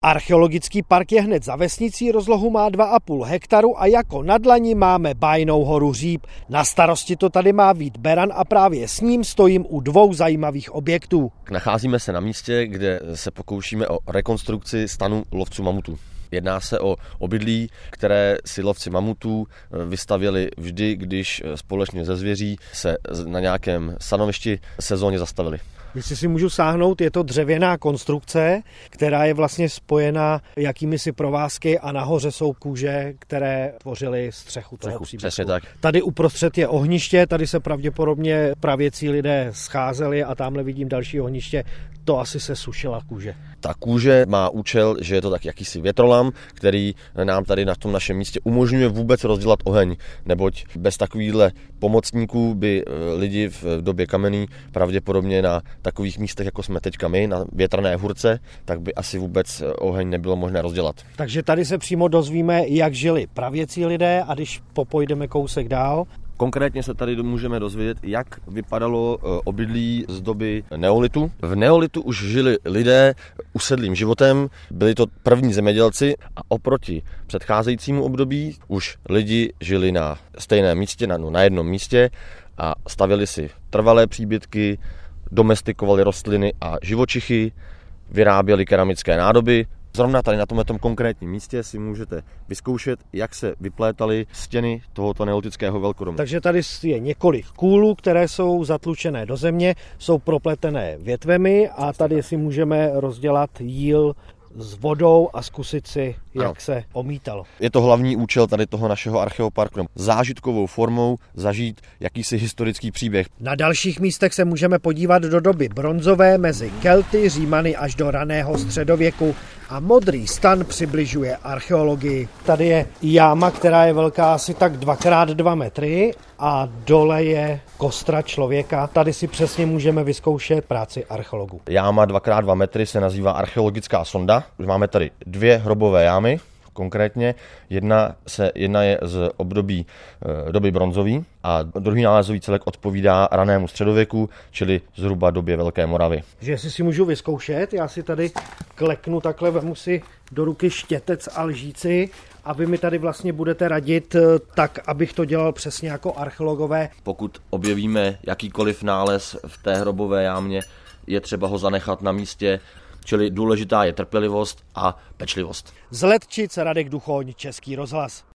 Archeologický park je hned za vesnicí, rozlohu má 2,5 hektaru a jako na dlani máme bájnou horu Říp. Na starosti to tady má Vít Beran a právě s ním stojím u 2 zajímavých objektů. Nacházíme se na místě, kde se pokoušíme o rekonstrukci stanu lovců mamutů. Jedná se o obydlí, které si lovci mamutů vystavěli vždy, když společně se zvěří se na nějakém stanovišti sezónně zastavili. Jestli si můžu sáhnout, je to dřevěná konstrukce, která je vlastně spojena jakýmisi provázky a nahoře jsou kůže, které tvořily střechu toho příbytku. Přesně tak. Tady uprostřed je ohniště, tady se pravděpodobně pravěcí lidé scházeli a tamhle vidím další ohniště. To asi se sušila kůže. Ta kůže má účel, že je to tak jakýsi větrolam, který nám tady na tom našem místě umožňuje vůbec rozdělat oheň, neboť bez takovýchhle pomocníků by lidi v době kamenný pravděpodobně na takových místech, jako jsme teďka my, na větrané hůrce, tak by asi vůbec oheň nebylo možné rozdělat. Takže tady se přímo dozvíme, jak žili pravěcí lidé, a když popojdeme kousek dál. Konkrétně se tady můžeme dozvědět, jak vypadalo obydlí z doby neolitu. V neolitu už žili lidé usedlým životem, byli to první zemědělci a oproti předcházejícímu období už lidi žili na stejném místě, na jednom místě a stavěli si trvalé příbytky, domestikovali rostliny a živočichy, vyráběli keramické nádoby. Zrovna tady na tomto konkrétním místě si můžete vyzkoušet, jak se vyplétaly stěny tohoto neolitického velkodomu. Takže tady je několik kůlů, které jsou zatlučené do země, jsou propletené větvemi a tady si můžeme rozdělat jíl s vodou a zkusit si, jak se omítalo. Je to hlavní účel tady toho našeho archeoparku. Zážitkovou formou zažít jakýsi historický příběh. Na dalších místech se můžeme podívat do doby bronzové mezi Kelty, Římany až do raného středověku a modrý stan přibližuje archeologii. Tady je jáma, která je velká asi tak 2x2 metry a dole je kostra člověka. Tady si přesně můžeme vyzkoušet práci archeologů. Jáma 2x2 metry se nazývá archeologická sonda. Máme tady 2 hrobové jámy. Konkrétně jedna je z období doby bronzové a druhý nálezový celek odpovídá ranému středověku, čili zhruba době Velké Moravy. Že jestli si můžu vyzkoušet, já si tady kleknu takhle, vemu si do ruky štětec a lžíci a vy mi tady vlastně budete radit tak, abych to dělal přesně jako archeologové. Pokud objevíme jakýkoliv nález v té hrobové jámě, je třeba ho zanechat na místě, čili důležitá je trpělivost a pečlivost. Z Letčic Radek Duchoň, Český rozhlas.